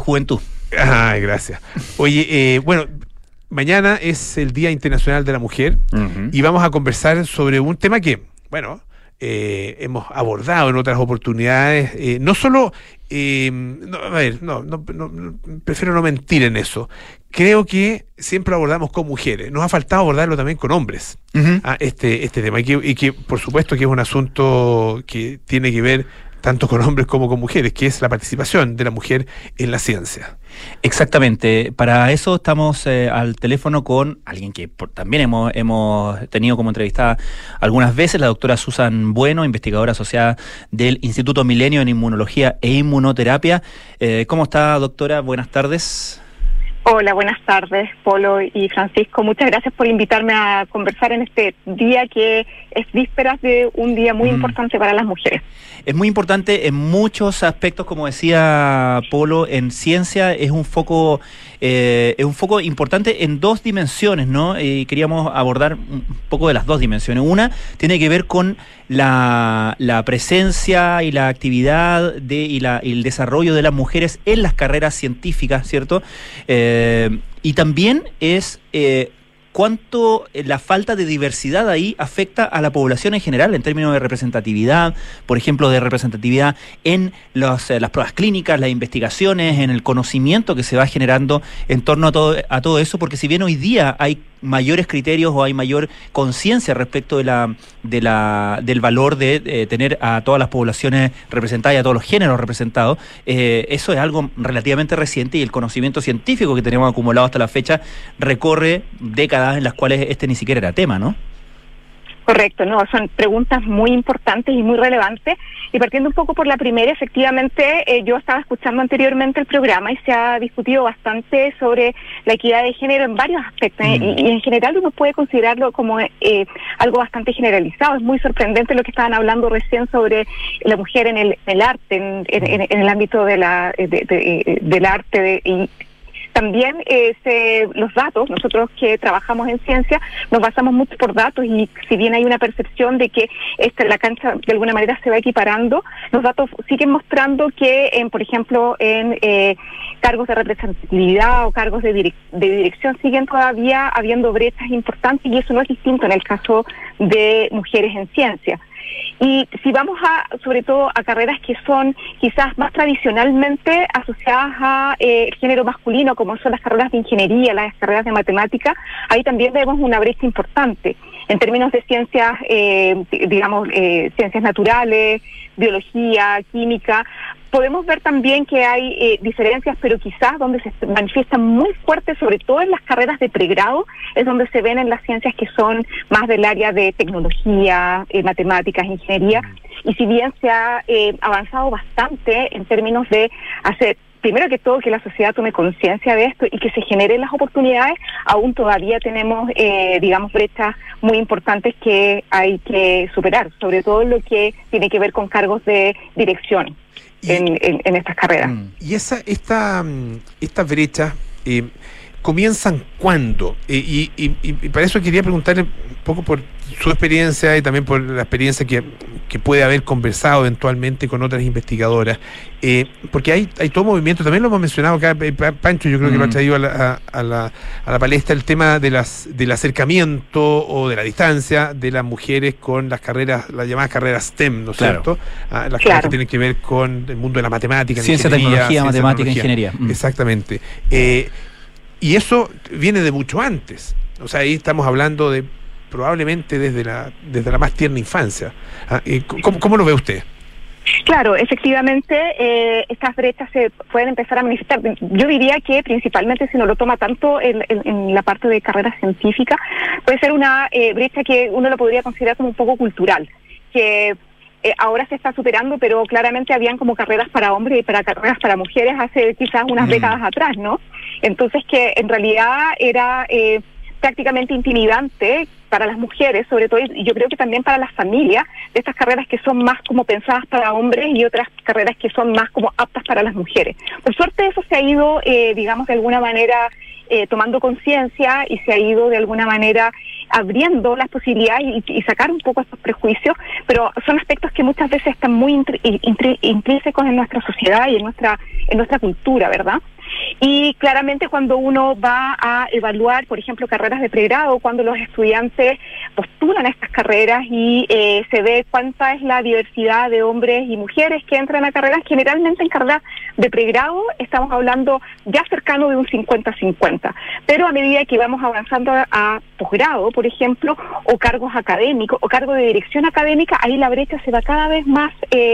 juventud. Ay, gracias. Oye, bueno, mañana es el Día Internacional de la Mujer y vamos a conversar sobre un tema que, bueno, hemos abordado en otras oportunidades, no solo, prefiero no mentir en eso. Creo que siempre lo abordamos con mujeres. Nos ha faltado abordarlo también con hombres, este tema. Y que, por supuesto, que es un asunto que tiene que ver tanto con hombres como con mujeres, que es la participación de la mujer en la ciencia. Exactamente. Para eso estamos al teléfono con alguien que también hemos tenido como entrevistada algunas veces, la doctora Susan Bueno, investigadora asociada del Instituto Milenio en Inmunología e Inmunoterapia. ¿Cómo está, doctora? Buenas tardes. Hola, buenas tardes, Polo y Francisco. Muchas gracias por invitarme a conversar en este día que es vísperas de un día muy importante para las mujeres. Es muy importante en muchos aspectos, como decía Polo, en ciencia es un foco importante en dos dimensiones, ¿no? Y queríamos abordar un poco de las dos dimensiones. Una tiene que ver con la presencia y la actividad y el desarrollo de las mujeres en las carreras científicas, ¿cierto? Y también es cuánto la falta de diversidad ahí afecta a la población en general en términos de representatividad, por ejemplo, de representatividad en las pruebas clínicas, las investigaciones, en el conocimiento que se va generando en torno a todo eso, porque si bien hoy día hay mayores criterios o hay mayor conciencia respecto del valor de tener a todas las poblaciones representadas y a todos los géneros representados, eso es algo relativamente reciente y el conocimiento científico que tenemos acumulado hasta la fecha recorre décadas en las cuales este ni siquiera era tema, ¿no? Correcto, no, son preguntas muy importantes y muy relevantes. Y partiendo un poco por la primera, efectivamente, yo estaba escuchando anteriormente el programa y se ha discutido bastante sobre la equidad de género en varios aspectos. Y en general uno puede considerarlo como algo bastante generalizado. Es muy sorprendente lo que estaban hablando recién sobre la mujer en el arte, en el ámbito del arte. Y también los datos, nosotros que trabajamos en ciencia, nos basamos mucho por datos y si bien hay una percepción de que la cancha de alguna manera se va equiparando, los datos siguen mostrando que, por ejemplo, en cargos de representatividad o cargos de dirección siguen todavía habiendo brechas importantes y eso no es distinto en el caso de mujeres en ciencia. Y si vamos sobre todo a carreras que son quizás más tradicionalmente asociadas a el género masculino, como son las carreras de ingeniería, las carreras de matemática, ahí también vemos una brecha importante. En términos de ciencias, ciencias naturales, biología, química, podemos ver también que hay diferencias, pero quizás donde se manifiestan muy fuertes, sobre todo en las carreras de pregrado, es donde se ven en las ciencias que son más del área de tecnología, matemáticas, ingeniería. Y si bien se ha avanzado bastante en términos de hacer, primero que todo, que la sociedad tome conciencia de esto y que se generen las oportunidades, aún todavía tenemos, brechas muy importantes que hay que superar, sobre todo lo que tiene que ver con cargos de dirección en estas carreras. Y estas brechas comienzan ¿cuándo? Y para eso quería preguntarle un poco por su experiencia y también por la experiencia que puede haber conversado eventualmente con otras investigadoras, porque hay todo movimiento, también lo hemos mencionado acá, Pancho, yo creo que lo ha traído a la palestra, el tema del acercamiento o de la distancia de las mujeres con las carreras, las llamadas carreras STEM, ¿no es cierto? Las carreras que tienen que ver con el mundo de la matemática, ciencia, tecnología, matemática, ingeniería. Exactamente. Y eso viene de mucho antes. O sea, ahí estamos hablando de probablemente desde la más tierna infancia. ¿Cómo lo ve usted? Claro, efectivamente, estas brechas se pueden empezar a manifestar. Yo diría que principalmente si no lo toma tanto en la parte de carrera científica, puede ser una brecha que uno lo podría considerar como un poco cultural, que ahora se está superando, pero claramente habían como carreras para hombres y carreras para mujeres hace quizás unas décadas atrás, ¿no? Entonces que en realidad era prácticamente intimidante para las mujeres, sobre todo, y yo creo que también para las familias, de estas carreras que son más como pensadas para hombres y otras carreras que son más como aptas para las mujeres. Por suerte eso se ha ido, de alguna manera, tomando conciencia y se ha ido de alguna manera abriendo las posibilidades y sacar un poco estos prejuicios, pero son aspectos que muchas veces están muy intrínsecos en nuestra sociedad y en nuestra cultura, ¿verdad? Y claramente cuando uno va a evaluar, por ejemplo, carreras de pregrado, cuando los estudiantes postulan a estas carreras y se ve cuánta es la diversidad de hombres y mujeres que entran a carreras, generalmente en carreras de pregrado estamos hablando ya cercano de un 50-50, pero a medida que vamos avanzando a posgrado, por ejemplo, o cargos académicos, o cargos de dirección académica, ahí la brecha se va cada vez más,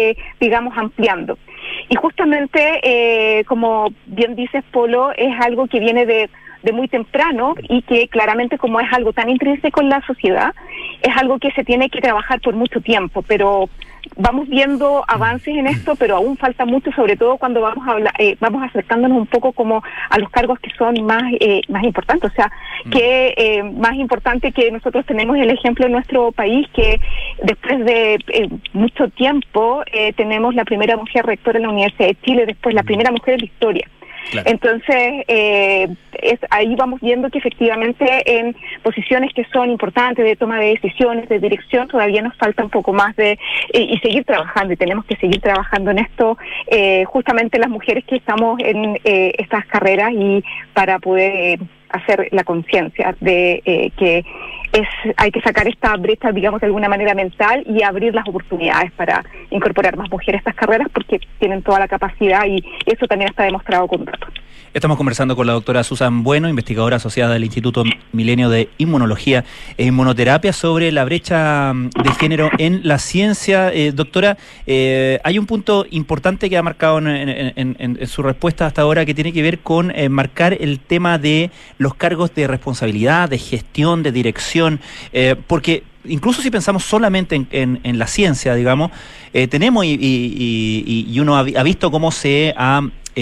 ampliando. Y justamente, como bien dices, Polo, es algo que viene de muy temprano y que claramente, como es algo tan intrínseco en la sociedad, es algo que se tiene que trabajar por mucho tiempo, pero vamos viendo avances en esto, pero aún falta mucho, sobre todo cuando vamos acercándonos un poco como a los cargos que son más importantes, o sea, que más importante que nosotros tenemos el ejemplo en nuestro país, que después de mucho tiempo tenemos la primera mujer rectora en la Universidad de Chile, después la primera mujer en la historia. Claro. Entonces, ahí vamos viendo que efectivamente en posiciones que son importantes de toma de decisiones, de dirección, todavía nos falta un poco más y seguir trabajando, y tenemos que seguir trabajando en esto, justamente las mujeres que estamos en estas carreras, y para poder hacer la conciencia de que hay que sacar esta brecha, digamos, de alguna manera mental, y abrir las oportunidades para incorporar más mujeres a estas carreras, porque tienen toda la capacidad, y eso también está demostrado con datos. Estamos conversando con la doctora Susan Bueno, investigadora asociada del Instituto Milenio de Inmunología e Inmunoterapia, sobre la brecha de género en la ciencia. Doctora, hay un punto importante que ha marcado en su respuesta hasta ahora, que tiene que ver con marcar el tema de los cargos de responsabilidad, de gestión, de dirección, porque incluso si pensamos solamente en la ciencia, digamos, tenemos y uno ha visto cómo se ha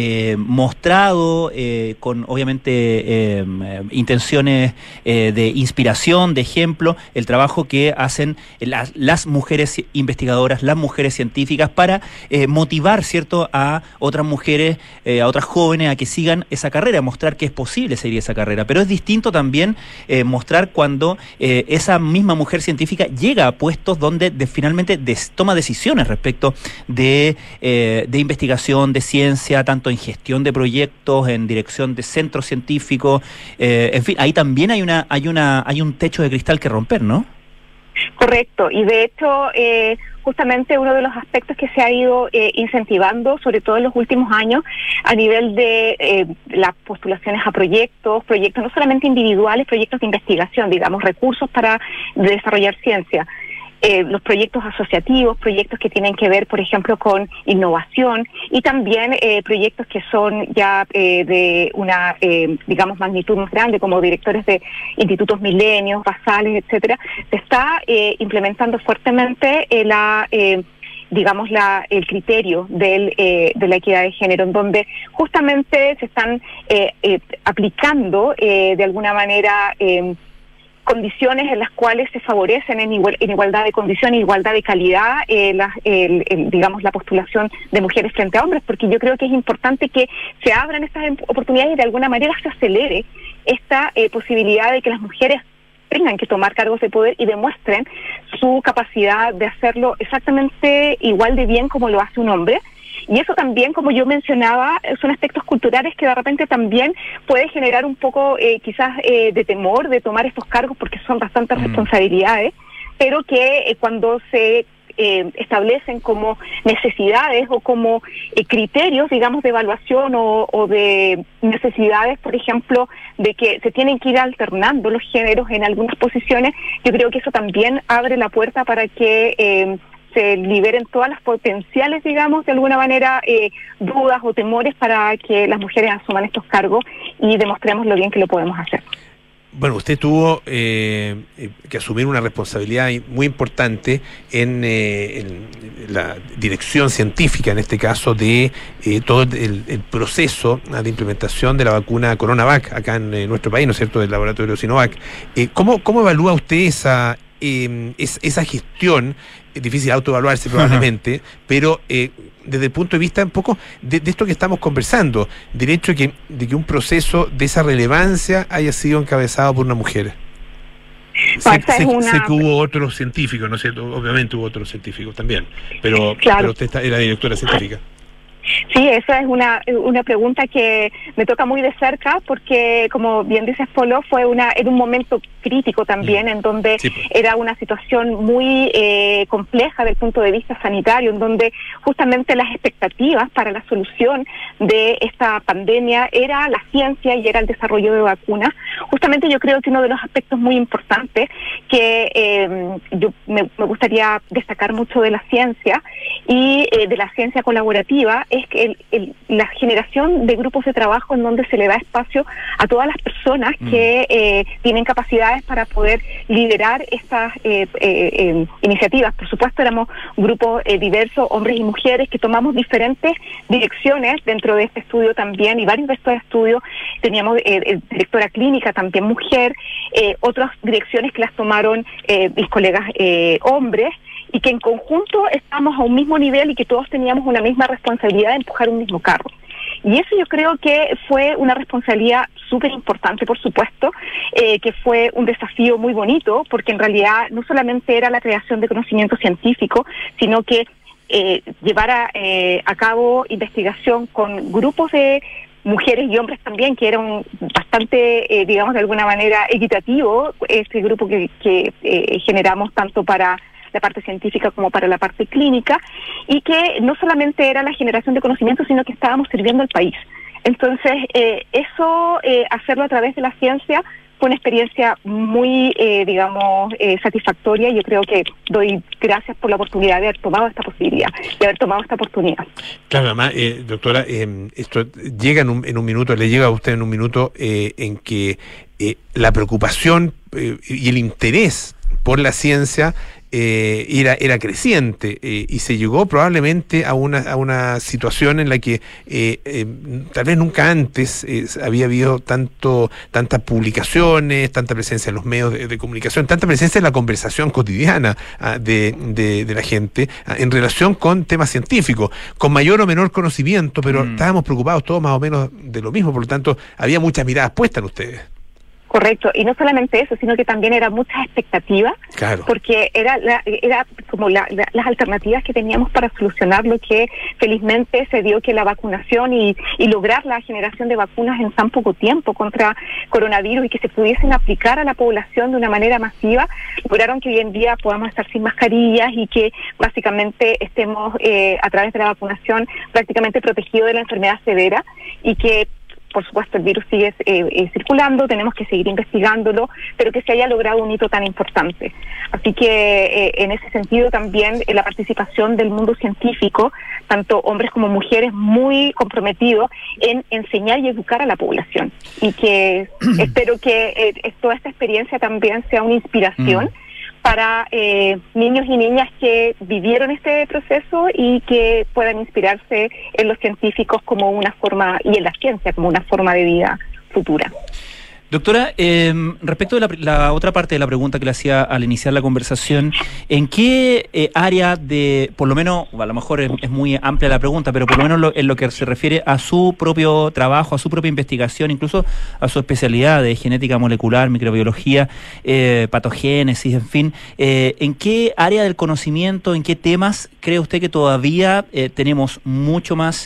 mostrado con obviamente intenciones de inspiración, de ejemplo, el trabajo que hacen las mujeres investigadoras, las mujeres científicas, para motivar, ¿cierto?, a otras mujeres, a otras jóvenes a que sigan esa carrera, mostrar que es posible seguir esa carrera. Pero es distinto también mostrar cuando esa misma mujer científica llega a puestos donde finalmente toma decisiones respecto de investigación, de ciencia, tanto en gestión de proyectos, en dirección de centros científicos, en fin, ahí también hay un techo de cristal que romper, ¿no? Correcto, y de hecho, justamente uno de los aspectos que se ha ido incentivando, sobre todo en los últimos años, a nivel de las postulaciones a proyectos no solamente individuales, proyectos de investigación, digamos, recursos para desarrollar ciencia. Los proyectos asociativos, proyectos que tienen que ver, por ejemplo, con innovación, y también proyectos que son ya de una, digamos, magnitud más grande, como directores de institutos milenios, basales, etcétera. Se está implementando fuertemente el criterio de la equidad de género, en donde justamente se están aplicando de alguna manera condiciones en las cuales se favorecen en igualdad de condiciones, igualdad de calidad, la postulación de mujeres frente a hombres, porque yo creo que es importante que se abran estas oportunidades y de alguna manera se acelere esta posibilidad de que las mujeres tengan que tomar cargos de poder y demuestren su capacidad de hacerlo exactamente igual de bien como lo hace un hombre. Y eso también, como yo mencionaba, son aspectos culturales que de repente también puede generar un poco quizás de temor de tomar estos cargos, porque son bastantes responsabilidades, pero que cuando se establecen como necesidades o como criterios, digamos, de evaluación o de necesidades, por ejemplo, de que se tienen que ir alternando los géneros en algunas posiciones, yo creo que eso también abre la puerta para que se liberen todas las potenciales, digamos, de alguna manera, dudas o temores para que las mujeres asuman estos cargos y demostremos lo bien que lo podemos hacer. Bueno, usted tuvo que asumir una responsabilidad muy importante en la dirección científica, en este caso, de todo el proceso de implementación de la vacuna CoronaVac acá en nuestro país, ¿no es cierto?, del laboratorio Sinovac. ¿Cómo evalúa usted esa gestión? Es difícil autoevaluarse probablemente, pero desde el punto de vista un poco de esto que estamos conversando, del hecho de que un proceso de esa relevancia haya sido encabezado por una mujer. Sé que hubo otros científicos, ¿no es cierto? Obviamente hubo otros científicos también, pero usted era directora científica. Sí, esa es una pregunta que me toca muy de cerca porque, como bien dices, Polo, era un momento crítico también en donde era una situación muy compleja desde el punto de vista sanitario, en donde justamente las expectativas para la solución de esta pandemia era la ciencia y era el desarrollo de vacunas. Justamente yo creo que uno de los aspectos muy importantes que me gustaría destacar mucho de la ciencia y de la ciencia colaborativa es que la generación de grupos de trabajo en donde se le da espacio a todas las personas que tienen capacidades para poder liderar estas iniciativas. Por supuesto, éramos grupos diversos, hombres y mujeres, que tomamos diferentes direcciones dentro de este estudio también, y varios de estos estudios teníamos directora clínica, también mujer, otras direcciones que las tomaron mis colegas hombres, y que en conjunto estábamos a un mismo nivel y que todos teníamos una misma responsabilidad de empujar un mismo carro. Y eso yo creo que fue una responsabilidad súper importante, por supuesto, que fue un desafío muy bonito, porque en realidad no solamente era la creación de conocimiento científico, sino que llevar a cabo investigación con grupos de mujeres y hombres también, que eran bastante, digamos, de alguna manera equitativo, este grupo que generamos tanto para la parte científica como para la parte clínica, y que no solamente era la generación de conocimiento, sino que estábamos sirviendo al país. Entonces, hacerlo a través de la ciencia fue una experiencia muy, satisfactoria, y yo creo que doy gracias por la oportunidad de haber tomado esta posibilidad, de haber tomado esta oportunidad. Claro, además, doctora, esto llega en un minuto, le llega a usted en un minuto en que la preocupación y el interés por la ciencia era creciente, y se llegó probablemente a una situación en la que tal vez nunca antes había habido tantas publicaciones, tanta presencia en los medios de comunicación, tanta presencia en la conversación cotidiana de la gente en relación con temas científicos, con mayor o menor conocimiento, pero estábamos preocupados todos más o menos de lo mismo, por lo tanto había muchas miradas puestas en ustedes. Correcto, y no solamente eso, sino que también era muchas expectativas, claro, porque era como las alternativas que teníamos para solucionar lo que felizmente se dio, que la vacunación y lograr la generación de vacunas en tan poco tiempo contra coronavirus y que se pudiesen aplicar a la población de una manera masiva, lograron que hoy en día podamos estar sin mascarillas y que básicamente estemos a través de la vacunación prácticamente protegidos de la enfermedad severa, y que por supuesto el virus sigue circulando, tenemos que seguir investigándolo, pero que se haya logrado un hito tan importante. Así que en ese sentido también la participación del mundo científico, tanto hombres como mujeres, muy comprometidos en enseñar y educar a la población. Y que espero que toda esta experiencia también sea una inspiración para niños y niñas que vivieron este proceso y que puedan inspirarse en los científicos como una forma, y en la ciencia como una forma de vida futura. Doctora, respecto de la otra parte de la pregunta que le hacía al iniciar la conversación, ¿en qué área por lo menos, a lo mejor es muy amplia la pregunta, pero por lo menos en lo que se refiere a su propio trabajo, a su propia investigación, incluso a su especialidad de genética molecular, microbiología, patogénesis, en fin, ¿en qué área del conocimiento, en qué temas cree usted que todavía tenemos mucho más,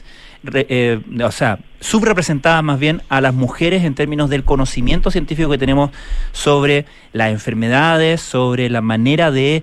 subrepresentadas más bien a las mujeres en términos del conocimiento científico que tenemos sobre las enfermedades, sobre la manera de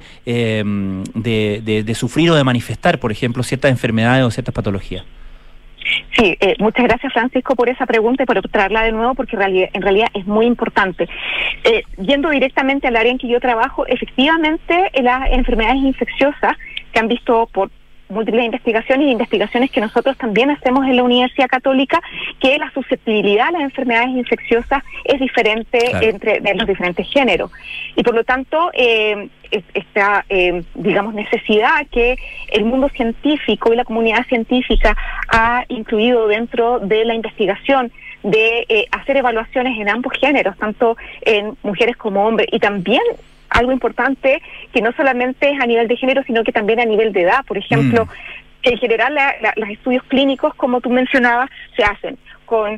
sufrir o de manifestar, por ejemplo, ciertas enfermedades o ciertas patologías? Sí, muchas gracias, Francisco, por esa pregunta y por traerla de nuevo, porque en realidad es muy importante. Yendo directamente al área en que yo trabajo, efectivamente las enfermedades infecciosas se han visto por múltiples investigaciones que nosotros también hacemos en la Universidad Católica, que la susceptibilidad a las enfermedades infecciosas es diferente, claro, entre los diferentes géneros. Y por lo tanto, esta, necesidad que el mundo científico y la comunidad científica ha incluido dentro de la investigación de hacer evaluaciones en ambos géneros, tanto en mujeres como hombres, y también algo importante que no solamente es a nivel de género, sino que también a nivel de edad. Por ejemplo, en general los estudios clínicos, como tú mencionabas, se hacen con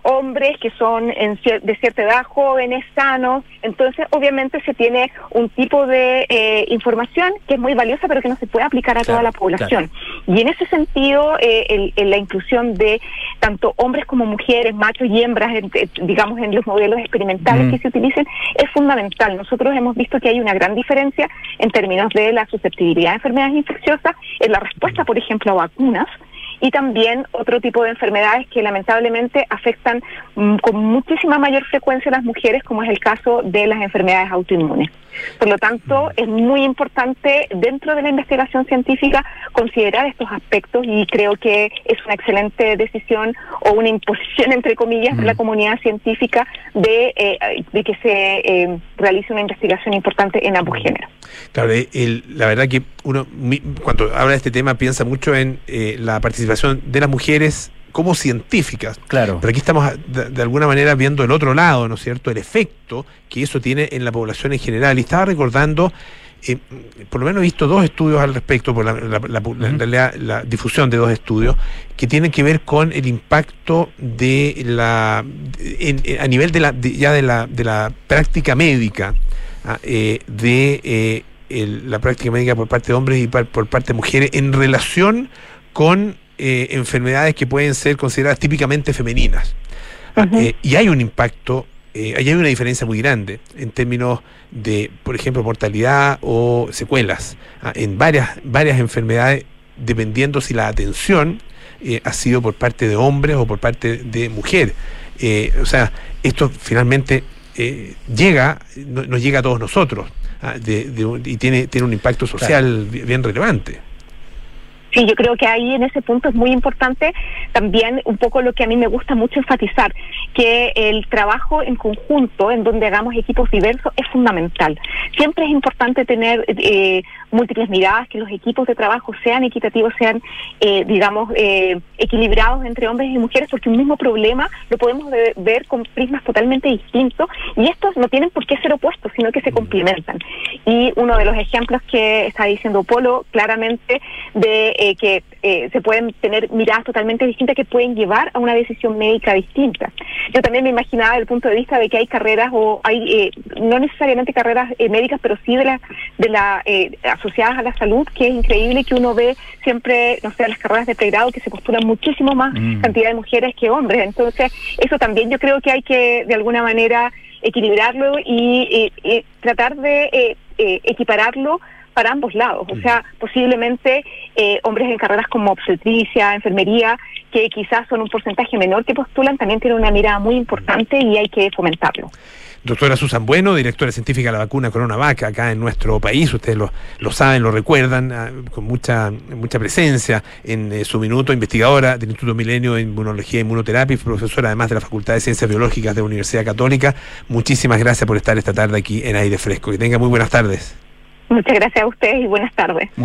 hombres que son de cierta edad, jóvenes, sanos. Entonces, obviamente se tiene un tipo de información que es muy valiosa, pero que no se puede aplicar a toda la población. Claro. Y en ese sentido, la inclusión de tanto hombres como mujeres, machos y hembras, digamos, en los modelos experimentales que se utilicen, es fundamental. Nosotros hemos visto que hay una gran diferencia en términos de la susceptibilidad a enfermedades infecciosas, en la respuesta, por ejemplo, a vacunas, y también otro tipo de enfermedades que lamentablemente afectan con muchísima mayor frecuencia a las mujeres, como es el caso de las enfermedades autoinmunes. Por lo tanto, es muy importante dentro de la investigación científica considerar estos aspectos, y creo que es una excelente decisión o una imposición, entre comillas, de la comunidad científica de que se realice una investigación importante en ambos géneros. Claro, la verdad que uno cuando habla de este tema piensa mucho en la participación de las mujeres como científicas. Claro. Pero aquí estamos de alguna manera viendo el otro lado, ¿no es cierto?, el efecto que eso tiene en la población en general. Y estaba recordando, por lo menos he visto 2 estudios al respecto, por la difusión de 2 estudios, que tienen que ver con el impacto de a nivel de la práctica médica, la práctica médica por parte de hombres y por parte de mujeres en relación con enfermedades que pueden ser consideradas típicamente femeninas. Y hay un impacto, hay una diferencia muy grande en términos de, por ejemplo, mortalidad o secuelas en varias enfermedades, dependiendo si la atención ha sido por parte de hombres o por parte de mujeres. O sea, esto finalmente nos llega a todos nosotros, y tiene un impacto social bien relevante. Sí, yo creo que ahí en ese punto es muy importante también un poco lo que a mí me gusta mucho enfatizar, que el trabajo en conjunto, en donde hagamos equipos diversos, es fundamental. Siempre es importante tener múltiples miradas, que los equipos de trabajo sean equitativos, sean, equilibrados entre hombres y mujeres, porque un mismo problema lo podemos ver con prismas totalmente distintos, y estos no tienen por qué ser opuestos, sino que se complementan. Y uno de los ejemplos que está diciendo Polo, claramente, de que se pueden tener miradas totalmente distintas que pueden llevar a una decisión médica distinta. Yo también me imaginaba desde el punto de vista de que hay carreras, o hay no necesariamente carreras médicas, pero sí de la asociadas a la salud, que es increíble que uno ve siempre, no sé, las carreras de pregrado que se postulan muchísimo más cantidad de mujeres que hombres. Entonces, eso también yo creo que hay que de alguna manera equilibrarlo y tratar de equipararlo para ambos lados. O sea, posiblemente hombres en carreras como obstetricia, enfermería, que quizás son un porcentaje menor que postulan, también tienen una mirada muy importante y hay que fomentarlo. Doctora Susan Bueno, directora científica de la vacuna CoronaVac acá en nuestro país, ustedes lo saben, lo recuerdan, con mucha presencia en su minuto, investigadora del Instituto Milenio de Inmunología e Inmunoterapia y profesora además de la Facultad de Ciencias Biológicas de la Universidad Católica. Muchísimas gracias por estar esta tarde aquí en Aire Fresco. Que tenga muy buenas tardes. Muchas gracias a ustedes y buenas tardes.